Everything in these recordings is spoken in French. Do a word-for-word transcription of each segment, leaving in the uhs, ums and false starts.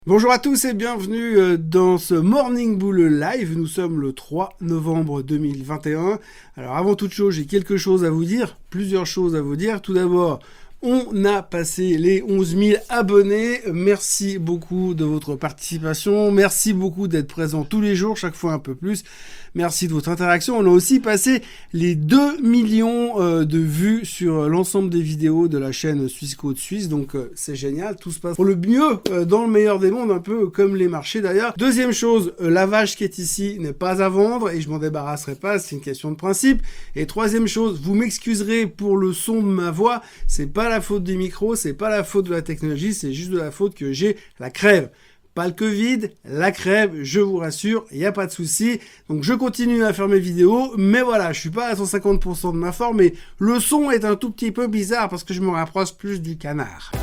Bonjour à tous et bienvenue dans ce Morning Bull Live. Nous sommes le trois novembre deux mille vingt et un. Alors avant toute chose, j'ai quelque chose à vous dire, plusieurs choses à vous dire. Tout d'abord, on a passé les onze mille abonnés. Merci beaucoup de votre participation. Merci beaucoup d'être présent tous les jours, chaque fois un peu plus. Merci de votre interaction. On a aussi passé les deux millions euh, de vues sur l'ensemble des vidéos de la chaîne Suisse Côte Suisse. Donc euh, c'est génial. Tout se passe pour le mieux euh, dans le meilleur des mondes, un peu comme les marchés d'ailleurs. Deuxième chose, euh, la vache qui est ici n'est pas à vendre et je m'en débarrasserai pas. C'est une question de principe. Et troisième chose, vous m'excuserez pour le son de ma voix. C'est pas la faute du micro, c'est pas la faute de la technologie, c'est juste de la faute que j'ai la crève. Pas le Covid, la crève, je vous rassure, il n'y a pas de souci. Donc je continue à faire mes vidéos, mais voilà, je suis pas à cent cinquante pour cent de ma forme, mais le son est un tout petit peu bizarre parce que je me rapproche plus du canard.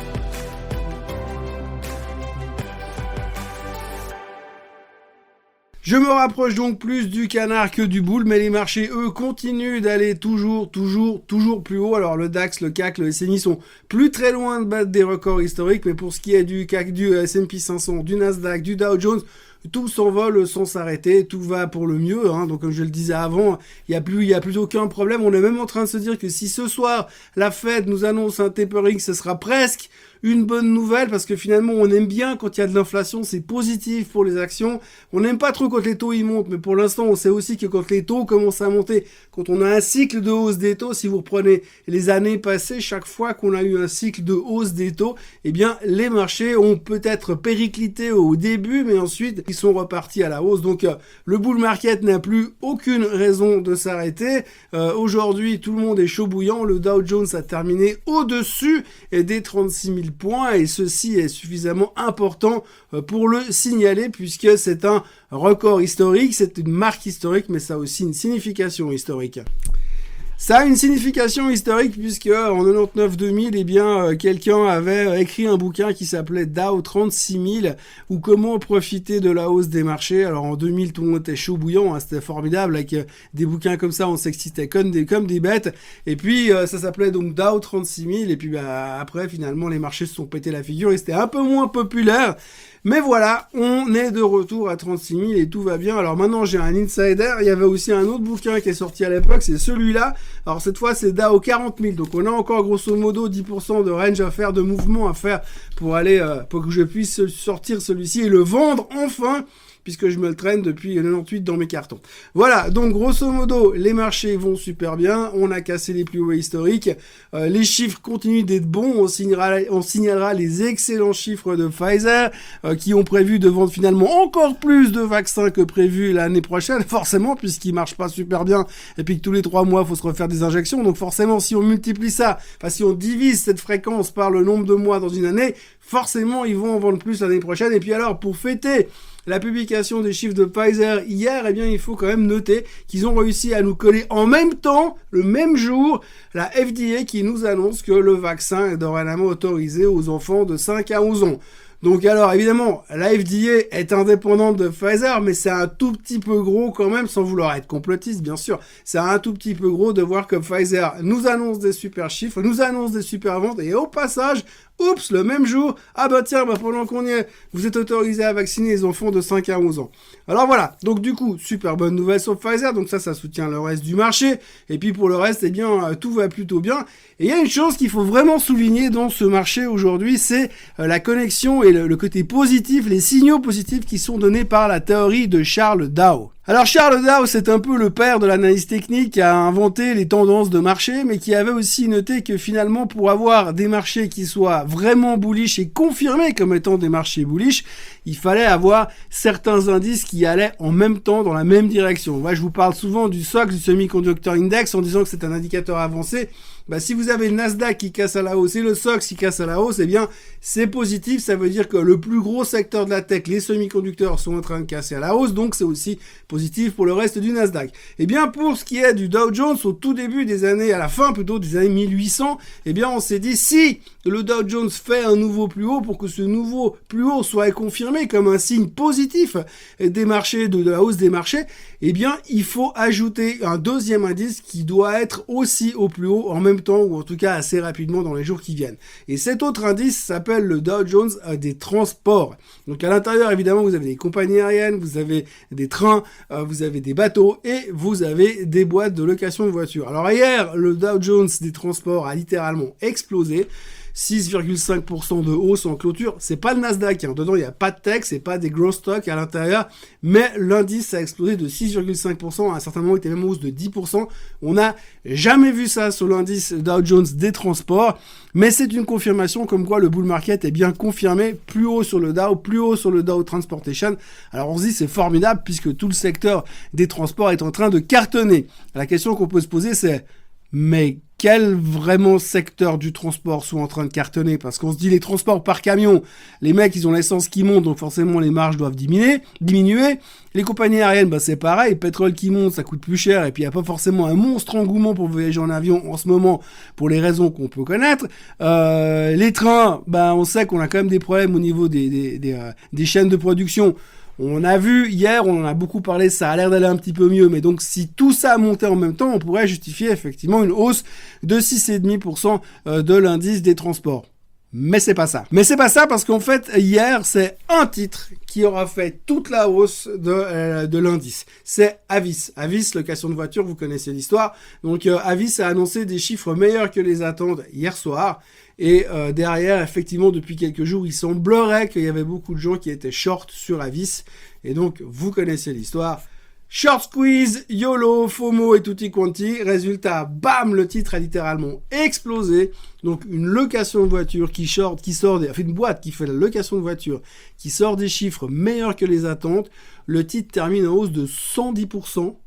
Je me rapproche donc plus du canard que du boule, mais les marchés, eux, continuent d'aller toujours, toujours, toujours plus haut. Alors le DAX, le C A C, le S M I sont plus très loin de battre des records historiques, mais pour ce qui est du C A C, du S and P cinq cents, du Nasdaq, du Dow Jones, tout s'envole sans s'arrêter, tout va pour le mieux, hein. Donc comme je le disais avant, il n'y a plus, il y a plus aucun problème. On est même en train de se dire que si ce soir la Fed nous annonce un tapering, ce sera presque une bonne nouvelle parce que finalement on aime bien quand il y a de l'inflation, c'est positif pour les actions. On n'aime pas trop quand les taux ils montent, mais pour l'instant on sait aussi que quand les taux commencent à monter, quand on a un cycle de hausse des taux, si vous reprenez les années passées, chaque fois qu'on a eu un cycle de hausse des taux, eh bien les marchés ont peut-être périclité au début, mais ensuite ils sont repartis à la hausse. Donc euh, le bull market n'a plus aucune raison de s'arrêter. Euh, aujourd'hui tout le monde est chaud bouillant, le Dow Jones a terminé au-dessus des trente-six mille points et ceci est suffisamment important pour le signaler puisque c'est un record historique, c'est une marque historique, mais ça a aussi une signification historique. Ça a une signification historique puisque en quatre-vingt-dix-neuf deux mille, eh bien, quelqu'un avait écrit un bouquin qui s'appelait Dow trente-six mille ou comment profiter de la hausse des marchés. Alors en deux mille, tout le monde était chaud bouillant, hein, c'était formidable avec des bouquins comme ça, on s'excitait comme des, comme des bêtes. Et puis euh, ça s'appelait donc Dow trente-six mille et puis bah, après finalement les marchés se sont pété la figure et c'était un peu moins populaire. Mais voilà, on est de retour à trente-six mille et tout va bien. Alors maintenant, j'ai un insider. Il y avait aussi un autre bouquin qui est sorti à l'époque, c'est celui-là. Alors cette fois, c'est Dow quarante mille. Donc on a encore grosso modo dix pour cent de range à faire, de mouvement à faire pour aller, euh, pour que je puisse sortir celui-ci et le vendre enfin, puisque je me le traîne depuis quatre-vingt-dix-huit dans mes cartons. Voilà, donc grosso modo, les marchés vont super bien, on a cassé les plus hauts historiques, euh, les chiffres continuent d'être bons, on signalera, on signalera les excellents chiffres de Pfizer, euh, qui ont prévu de vendre finalement encore plus de vaccins que prévu l'année prochaine, forcément, puisqu'ils marchent pas super bien, et puis que tous les trois mois, il faut se refaire des injections, donc forcément, si on multiplie ça, enfin si on divise cette fréquence par le nombre de mois dans une année, forcément, ils vont en vendre plus l'année prochaine, et puis alors, pour fêter la publication des chiffres de Pfizer hier, eh bien, il faut quand même noter qu'ils ont réussi à nous coller en même temps, le même jour, la F D A qui nous annonce que le vaccin est dorénavant autorisé aux enfants de cinq à onze ans. Donc alors, évidemment, la F D A est indépendante de Pfizer, mais c'est un tout petit peu gros quand même, sans vouloir être complotiste, bien sûr. C'est un tout petit peu gros de voir que Pfizer nous annonce des super chiffres, nous annonce des super ventes, et au passage, oups, le même jour, ah bah tiens, bah pendant qu'on y est, vous êtes autorisé à vacciner les enfants de cinq à onze ans. Alors voilà, donc du coup, super bonne nouvelle sur Pfizer, donc ça, ça soutient le reste du marché, et puis pour le reste, eh bien, tout va plutôt bien. Et il y a une chose qu'il faut vraiment souligner dans ce marché aujourd'hui, c'est la connexion et le, le côté positif, les signaux positifs qui sont donnés par la théorie de Charles Dow. Alors Charles Dow, c'est un peu le père de l'analyse technique qui a inventé les tendances de marché, mais qui avait aussi noté que finalement, pour avoir des marchés qui soient vraiment bullish et confirmés comme étant des marchés bullish, il fallait avoir certains indices qui allaient en même temps dans la même direction. Moi, je vous parle souvent du S O X, du Semiconductor Index, en disant que c'est un indicateur avancé. Bah, si vous avez le Nasdaq qui casse à la hausse et le S O X qui casse à la hausse, eh bien, c'est positif. Ça veut dire que le plus gros secteur de la tech, les semi-conducteurs, sont en train de casser à la hausse. Donc, c'est aussi positif pour le reste du Nasdaq. Eh bien, pour ce qui est du Dow Jones, au tout début des années, à la fin plutôt des années mille huit cents, eh bien, on s'est dit, si le Dow Jones fait un nouveau plus haut, pour que ce nouveau plus haut soit confirmé comme un signe positif des marchés, de, de la hausse des marchés, eh bien, il faut ajouter un deuxième indice qui doit être aussi au plus haut en même temps, ou en tout cas assez rapidement dans les jours qui viennent. Et cet autre indice s'appelle le Dow Jones euh, des transports. Donc à l'intérieur, évidemment, vous avez des compagnies aériennes, vous avez des trains, euh, vous avez des bateaux et vous avez des boîtes de location de voitures. Alors hier, le Dow Jones des transports a littéralement explosé. six virgule cinq pour cent de hausse en clôture. C'est pas le Nasdaq, hein. Dedans il n'y a pas de tech, c'est pas des gros stocks à l'intérieur, mais l'indice a explosé de six virgule cinq pour cent, à un certain moment il était même en hausse de dix pour cent. On n'a jamais vu ça sur l'indice Dow Jones des transports, mais c'est une confirmation comme quoi le bull market est bien confirmé, plus haut sur le Dow, plus haut sur le Dow Transportation. Alors on se dit c'est formidable puisque tout le secteur des transports est en train de cartonner. La question qu'on peut se poser c'est mais quel vraiment secteur du transport sont en train de cartonner? Parce qu'on se dit les transports par camion, les mecs ils ont l'essence qui monte, donc forcément les marges doivent diminuer. diminuer. Les compagnies aériennes, bah c'est pareil, le pétrole qui monte, ça coûte plus cher, et puis il n'y a pas forcément un monstre engouement pour voyager en avion en ce moment, pour les raisons qu'on peut connaître. Euh, les trains, bah on sait qu'on a quand même des problèmes au niveau des, des, des, euh, des chaînes de production. On a vu hier, on en a beaucoup parlé, ça a l'air d'aller un petit peu mieux, mais donc si tout ça montait en même temps, on pourrait justifier effectivement une hausse de six virgule cinq pour cent de l'indice des transports. Mais c'est pas ça. Mais c'est pas ça parce qu'en fait, hier, c'est un titre qui aura fait toute la hausse de, euh, de l'indice. C'est Avis. Avis, location de voiture, vous connaissez l'histoire. Donc euh, Avis a annoncé des chiffres meilleurs que les attentes hier soir. Et euh, derrière, effectivement, depuis quelques jours, il semblerait qu'il y avait beaucoup de gens qui étaient short sur Avis. Et donc, vous connaissez l'histoire. Short squeeze, YOLO, FOMO et tutti quanti. Résultat, bam, le titre a littéralement explosé. Donc, une location de voiture qui short, qui sort des, enfin, une boîte qui fait la location de voiture, qui sort des chiffres meilleurs que les attentes. Le titre termine en hausse de cent dix pour cent.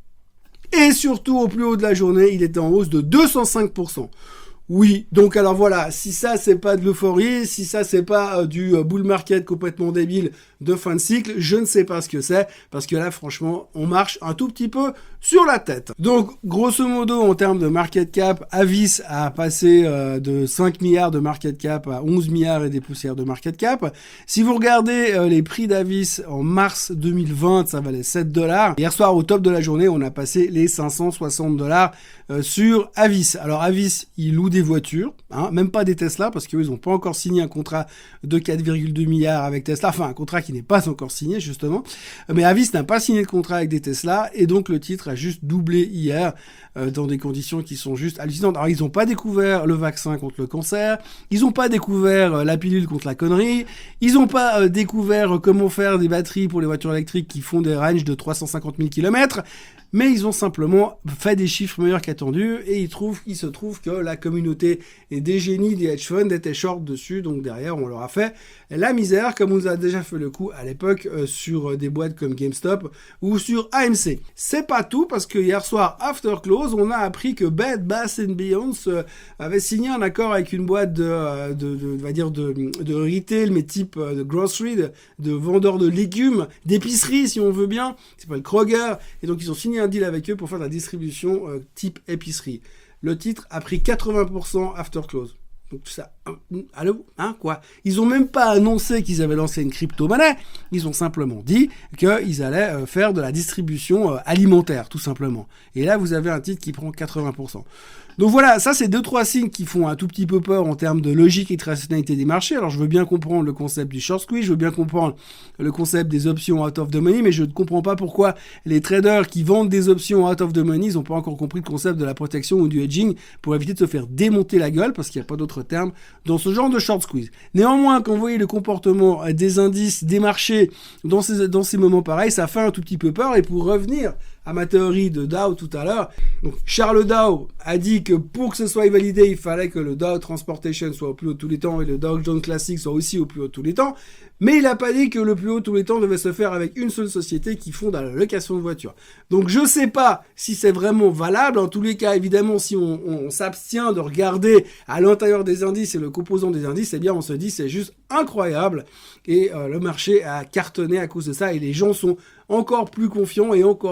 Et surtout, au plus haut de la journée, il était en hausse de deux cent cinq pour cent. Oui, donc alors voilà, si ça c'est pas de l'euphorie, si ça c'est pas euh, du euh, bull market complètement débile de fin de cycle, je ne sais pas ce que c'est, parce que là franchement, on marche un tout petit peu sur la tête. Donc grosso modo, en termes de market cap, Avis a passé euh, de cinq milliards de market cap à onze milliards et des poussières de market cap. Si vous regardez euh, les prix d'Avis en mars deux mille vingt, ça valait sept dollars. Hier soir, au top de la journée, on a passé les cinq cent soixante dollars euh, sur Avis. Alors Avis, il loue des voitures, hein, même pas des Tesla, parce qu'eux, ils n'ont pas encore signé un contrat de quatre virgule deux milliards avec Tesla, enfin un contrat qui n'est pas encore signé, justement. Mais Avis n'a pas signé de contrat avec des Tesla, et donc le titre a juste doublé hier, euh, dans des conditions qui sont juste hallucinantes. Alors, ils n'ont pas découvert le vaccin contre le cancer, ils n'ont pas découvert euh, la pilule contre la connerie, ils n'ont pas euh, découvert euh, comment faire des batteries pour les voitures électriques qui font des ranges de trois cent cinquante mille kilomètres, mais ils ont simplement fait des chiffres meilleurs qu'attendus, et ils trouvent, il se trouve que la communauté des génies des hedge funds était short dessus, donc derrière on leur a fait la misère, comme on nous a déjà fait le coup à l'époque euh, sur des boîtes comme GameStop ou sur A M C. C'est pas tout, parce que hier soir, after close, on a appris que Bed Bath and Beyond euh, avait signé un accord avec une boîte de, euh, de, de, on va dire de, de retail, mais type euh, de grocery, de, de vendeurs de légumes, d'épicerie si on veut bien, c'est pas le Kroger, et donc ils ont signé un deal avec eux pour faire de la distribution euh, type épicerie. Le titre a pris quatre-vingts pour cent after close. Donc ça, allô, hein, quoi? Ils ont même pas annoncé qu'ils avaient lancé une crypto-monnaie. Ils ont simplement dit qu'ils allaient euh, faire de la distribution euh, alimentaire, tout simplement. Et là, vous avez un titre qui prend quatre-vingts pour cent. Donc voilà, ça c'est deux trois signes qui font un tout petit peu peur en termes de logique et de rationalité des marchés. Alors je veux bien comprendre le concept du short squeeze, je veux bien comprendre le concept des options out of the money, mais je ne comprends pas pourquoi les traders qui vendent des options out of the money, ils n'ont pas encore compris le concept de la protection ou du hedging pour éviter de se faire démonter la gueule, parce qu'il n'y a pas d'autre terme dans ce genre de short squeeze. Néanmoins, quand vous voyez le comportement des indices, des marchés dans ces, dans ces moments pareils, ça fait un tout petit peu peur. Et pour revenir à ma théorie de Dow tout à l'heure, donc Charles Dow a dit que pour que ce soit validé, il fallait que le Dow Transportation soit au plus haut de tous les temps et le Dow Jones Classic soit aussi au plus haut de tous les temps, mais il n'a pas dit que le plus haut de tous les temps devait se faire avec une seule société qui fonde à la location de voitures. Donc je sais pas si c'est vraiment valable. En tous les cas, évidemment, si on, on, on s'abstient de regarder à l'intérieur des indices et le composant des indices, eh bien on se dit c'est juste incroyable, et euh, le marché a cartonné à cause de ça, et les gens sont encore plus confiants et encore plus bullish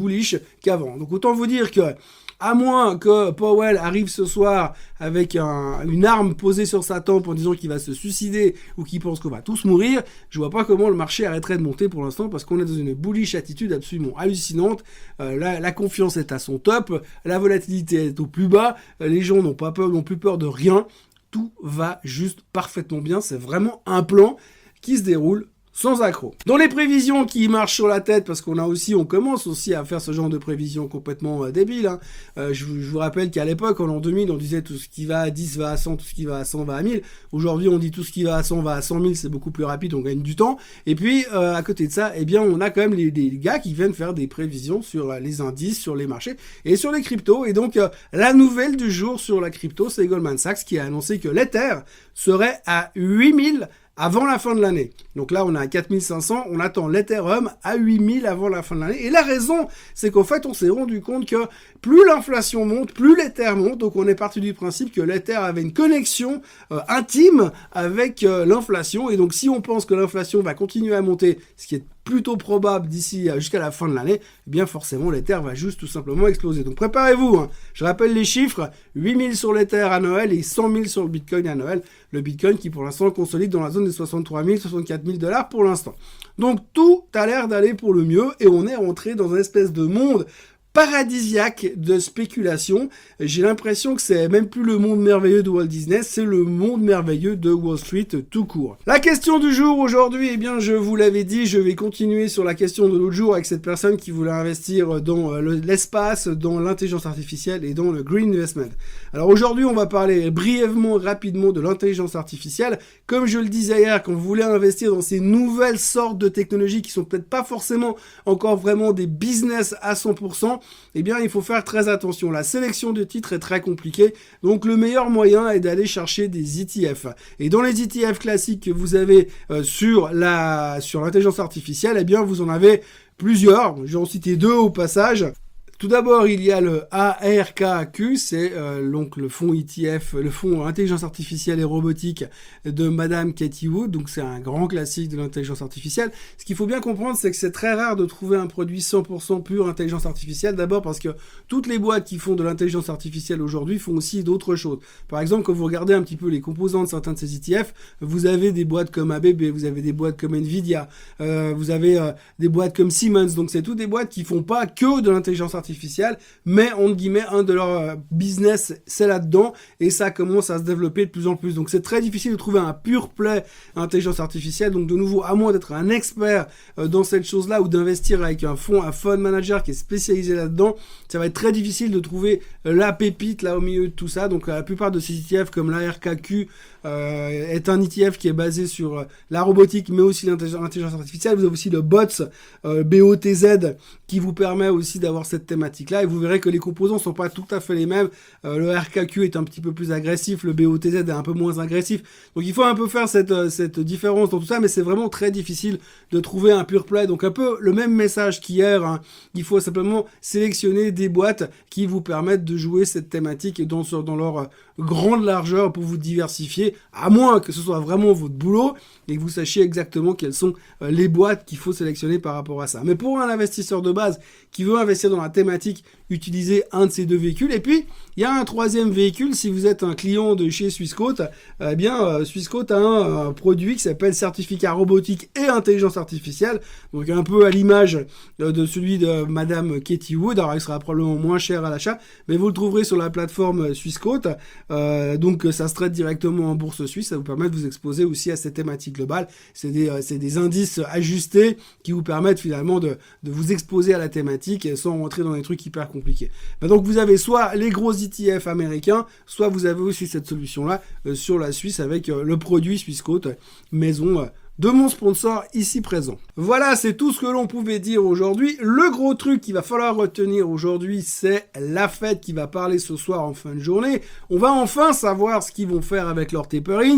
bullish qu'avant. Donc autant vous dire que à moins que Powell arrive ce soir avec un, une arme posée sur sa tempe en disant qu'il va se suicider ou qu'il pense qu'on va tous mourir, je vois pas comment le marché arrêterait de monter pour l'instant parce qu'on est dans une bullish attitude absolument hallucinante. Euh, la, la confiance est à son top, la volatilité est au plus bas, les gens n'ont pas peur, n'ont plus peur de rien. Tout va juste parfaitement bien. C'est vraiment un plan qui se déroule sans accroc. Dans les prévisions qui marchent sur la tête, parce qu'on a aussi, on commence aussi à faire ce genre de prévisions complètement euh, débiles. Hein. Euh, je, je vous rappelle qu'à l'époque, en l'an deux mille, on disait tout ce qui va à dix va à cent, tout ce qui va à cent va à mille. Aujourd'hui, on dit tout ce qui va à cent va à cent mille, c'est beaucoup plus rapide, on gagne du temps. Et puis, euh, à côté de ça, eh bien, on a quand même les, les gars qui viennent faire des prévisions sur les indices, sur les marchés et sur les cryptos. Et donc, euh, la nouvelle du jour sur la crypto, c'est Goldman Sachs qui a annoncé que l'Ether serait à huit mille avant la fin de l'année. Donc là, on est à quatre mille cinq cents, on attend l'Ethereum à huit mille avant la fin de l'année. Et la raison, c'est qu'en fait, on s'est rendu compte que plus l'inflation monte, plus l'Ether monte. Donc on est parti du principe que l'Ether avait une connexion euh, intime avec euh, l'inflation. Et donc si on pense que l'inflation va continuer à monter, ce qui est plutôt probable d'ici jusqu'à la fin de l'année, eh bien forcément l'Ether va juste tout simplement exploser. Donc préparez-vous, hein. Je rappelle les chiffres, huit mille sur l'Ether à Noël et cent mille sur le Bitcoin à Noël. Le Bitcoin qui pour l'instant consolide dans la zone des soixante-trois mille, soixante-quatre mille dollars pour l'instant. Donc tout a l'air d'aller pour le mieux et on est rentré dans une espèce de monde paradisiaque de spéculation. J'ai l'impression que c'est même plus le monde merveilleux de Walt Disney, c'est le monde merveilleux de Wall Street tout court. La question du jour aujourd'hui, eh bien je vous l'avais dit, je vais continuer sur la question de l'autre jour avec cette personne qui voulait investir dans l'espace, dans l'intelligence artificielle et dans le green investment. Alors aujourd'hui, on va parler brièvement, rapidement de l'intelligence artificielle. Comme je le disais hier, quand vous voulez investir dans ces nouvelles sortes de technologies qui sont peut-être pas forcément encore vraiment des business à cent pour cent, eh bien, il faut faire très attention. La sélection de titres est très compliquée. Donc, le meilleur moyen est d'aller chercher des E T F. Et dans les E T F classiques que vous avez euh, sur la, sur l'intelligence artificielle, eh bien, vous en avez plusieurs. J'en cité deux au passage. Tout d'abord, il y a le A R K Q, c'est euh, donc le fonds E T F, le fonds intelligence artificielle et robotique de Madame Cathie Wood. Donc c'est un grand classique de l'intelligence artificielle. Ce qu'il faut bien comprendre, c'est que c'est très rare de trouver un produit cent pour cent pur intelligence artificielle. D'abord parce que toutes les boîtes qui font de l'intelligence artificielle aujourd'hui font aussi d'autres choses. Par exemple, quand vous regardez un petit peu les composants de certains de ces E T F, vous avez des boîtes comme A B B, vous avez des boîtes comme Nvidia, euh, vous avez euh, des boîtes comme Siemens. Donc c'est toutes des boîtes qui font pas que de l'intelligence artificielle artificielle, mais entre guillemets un de leurs business c'est là-dedans et ça commence à se développer de plus en plus. Donc c'est très difficile de trouver un pure play intelligence artificielle. Donc de nouveau, à moins d'être un expert euh, dans cette chose-là ou d'investir avec un fonds, un fund manager qui est spécialisé là-dedans, ça va être très difficile de trouver euh, la pépite là au milieu de tout ça. Donc euh, la plupart de ces E T F comme l'A R K Q euh, est un E T F qui est basé sur euh, la robotique mais aussi l'intelligence artificielle. Vous avez aussi le B O T S, euh, B O T Z qui vous permet aussi d'avoir cette thématique-là, et vous verrez que les composants sont pas tout à fait les mêmes. Euh, le R K Q est un petit peu plus agressif, le B O T Z est un peu moins agressif. Donc il faut un peu faire cette, cette différence dans tout ça, mais c'est vraiment très difficile de trouver un pure play. Donc un peu le même message qu'hier, hein. Il faut simplement sélectionner des boîtes qui vous permettent de jouer cette thématique dans, dans leur grande largeur pour vous diversifier, à moins que ce soit vraiment votre boulot et que vous sachiez exactement quelles sont les boîtes qu'il faut sélectionner par rapport à ça. Mais pour un investisseur de base qui veut investir dans la thématique, utilisez un de ces deux véhicules. Et puis, il y a un troisième véhicule. Si vous êtes un client de chez Swissquote, eh bien, euh, Swissquote a un, un produit qui s'appelle certificat robotique et intelligence artificielle. Donc, un peu à l'image euh, de celui de Madame Cathie Wood. Alors, il sera probablement moins cher à l'achat, mais vous le trouverez sur la plateforme Swissquote. Euh, donc, ça se traite directement en bourse suisse. Ça vous permet de vous exposer aussi à cette thématique globale. C'est des, euh, c'est des indices ajustés qui vous permettent finalement de, de vous exposer à la thématique sans rentrer dans des trucs hyper compliqués. Compliqué. Ben donc vous avez soit les gros E T F américains, soit vous avez aussi cette solution-là euh, sur la Suisse avec euh, le produit Swissquote, maison euh, de mon sponsor ici présent. Voilà, c'est tout ce que l'on pouvait dire aujourd'hui. Le gros truc qu'il va falloir retenir aujourd'hui, c'est la Fed qui va parler ce soir en fin de journée. On va enfin savoir ce qu'ils vont faire avec leur tapering.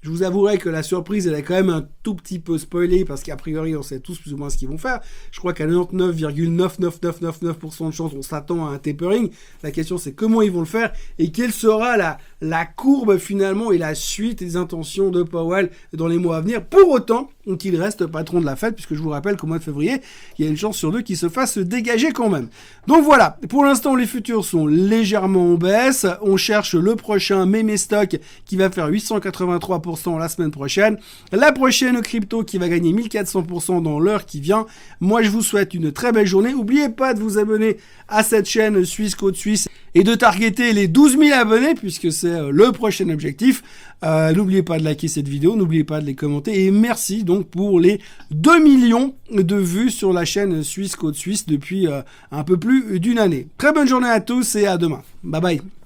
Je vous avouerai que la surprise, elle est quand même un tout petit peu spoilée parce qu'a priori, on sait tous plus ou moins ce qu'ils vont faire. Je crois qu'à quatre-vingt-dix-neuf virgule neuf neuf neuf neuf neuf pour cent de chance, on s'attend à un tapering. La question, c'est comment ils vont le faire et quelle sera la, la courbe finalement et la suite des intentions de Powell dans les mois à venir. Pour autant qu'il reste patron de la Fed, puisque je vous rappelle qu'au mois de février, il y a une chance sur deux qu'il se fasse dégager quand même. Donc voilà, pour l'instant, les futurs sont légèrement en baisse. On cherche le prochain meme stock qui va faire huit cent quatre-vingt-trois pour cent la semaine prochaine. La prochaine crypto qui va gagner mille quatre cents pour cent dans l'heure qui vient. Moi, je vous souhaite une très belle journée. N'oubliez pas de vous abonner à cette chaîne Suisse Côte Suisse et de targeter les douze mille abonnés puisque c'est le prochain objectif. Euh, n'oubliez pas de liker cette vidéo, n'oubliez pas de les commenter et merci donc pour les deux millions de vues sur la chaîne Suisse Côte Suisse depuis euh, un peu plus d'une année. Très bonne journée à tous et à demain. Bye bye.